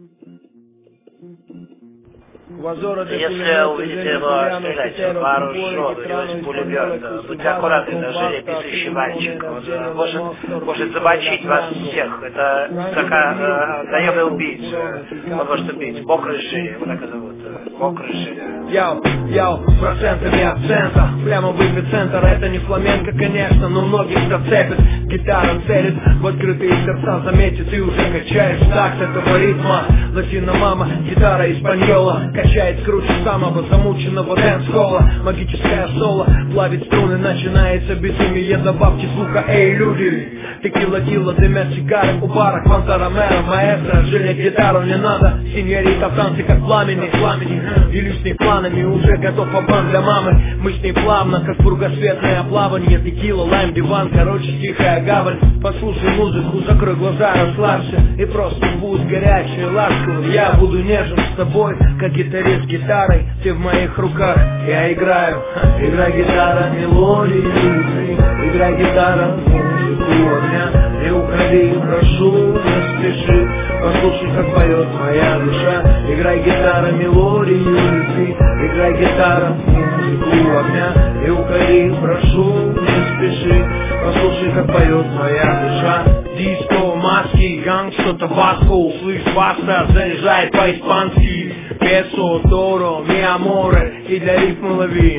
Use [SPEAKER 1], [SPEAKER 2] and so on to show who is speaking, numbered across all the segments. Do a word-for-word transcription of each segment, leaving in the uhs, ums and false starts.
[SPEAKER 1] Если увидите его, стреляйте, вооружен, у него есть пулемет. Будьте аккуратны, даже пишущий мальчик. Он может, может замочить вас всех. Это такая э, наемный убийца. Он может убить. Мокрый шире, его так и зовут. Мокрый шире.
[SPEAKER 2] Яу, яу, процентами акцента. Прямо в эпицентр. Это не фламенко, конечно, но многих зацепит. Гитара целит в открытые сердца, заметит и уже качаешь такт этого ритма. Латино мама, гитара испаньола, качает круче самого замученного дэнс-холла. Магическое соло плавит струны, начинается безумие. Добавьте звука, эй, люди. Текила, килла, дымят сигары у бара. Квантаромера, маэстро, жилет гитару не надо. Синьорита в танце как пламени, пламени. И лишними планами уже готов обман для мамы. Мы с ней плавно, как кругосветное плавание. Текила, лайм, диван, короче, тихая гавань. Послушай музыку, закрой глаза, расслабься. И просто будь горячий, ласковый. Я буду нежен с тобой, как гитарист с гитарой. Ты в моих руках, я играю. Играй гитара, мелодии. Играй гитара, музыку огня. Не уходи, прошу, не спеши. Послушай, как поет моя душа. Играй гитара, мелодию любви. Играй гитара, музыку огня. Не уходи, прошу, не спеши. Послушай, как поет моя душа. Диско, маски, гангста, табаско. Услышь баста, заряжай по-испански. Песо, торо, ми аморе. И для рифма лови.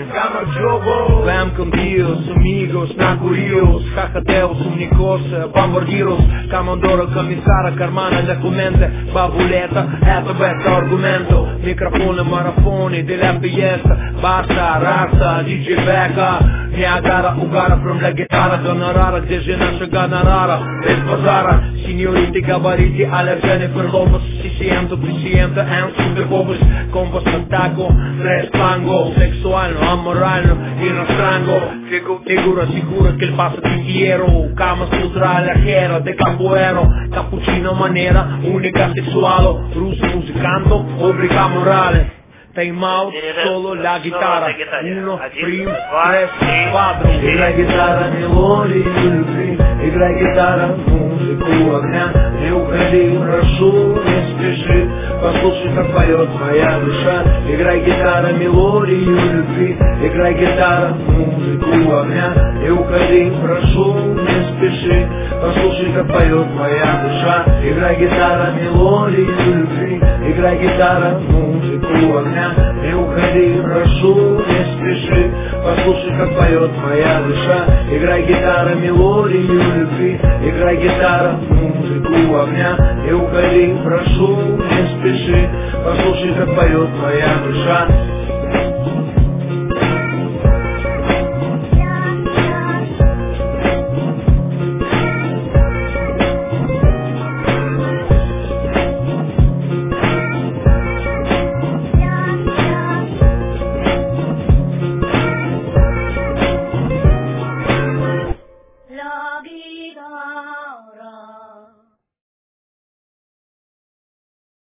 [SPEAKER 2] Вэм con Dios, amigos, накурилос. Хахатеос, умникос, бомбардирос. Командора, комиссара, кармана, документы. Бабулета, это бета аргументу. Микрофоны, марафоны, деля пиеста. Баста, раста, диджей Бека. Ниагара, угара, from la гитара, гонорара. Где же наша гонорара? Без базара. Синьорите, габарите, а-ля Дженнифер Лопес. Сисиенто, присиенто, and супербобус. Компас, атако, фреш, фланго. Сексуально, аморально, иностранго. Фигу, фигура sicura che il passo di fiero. Kama sutra, la fiera, de capoeiro. Cappuccino maniera, unica sessualo. Russo musicanto, obbliga morale. Time out, solo la chitarra. Uno, primo, tres, quattro. Играй гитара, мелодии любви. Играй гитара, музыку огня. Не уходи, прошу, не спеши. Послушай, как поет моя душа. Играй гитара, мелодию любви. Играй гитара, музыку огня. Не уходи, прошу, не спеши. Послушай, как поет моя душа. Играй гитара, мелодию любви. Играй гитара, музыку огня. Не уходи, прошу, не спеши. Послушай, как поет моя душа. Играй гитара, мелодию любви. Играй гитара, музыку огня. Не уходи, прошу, не спеши. Послушай, как поет моя душа.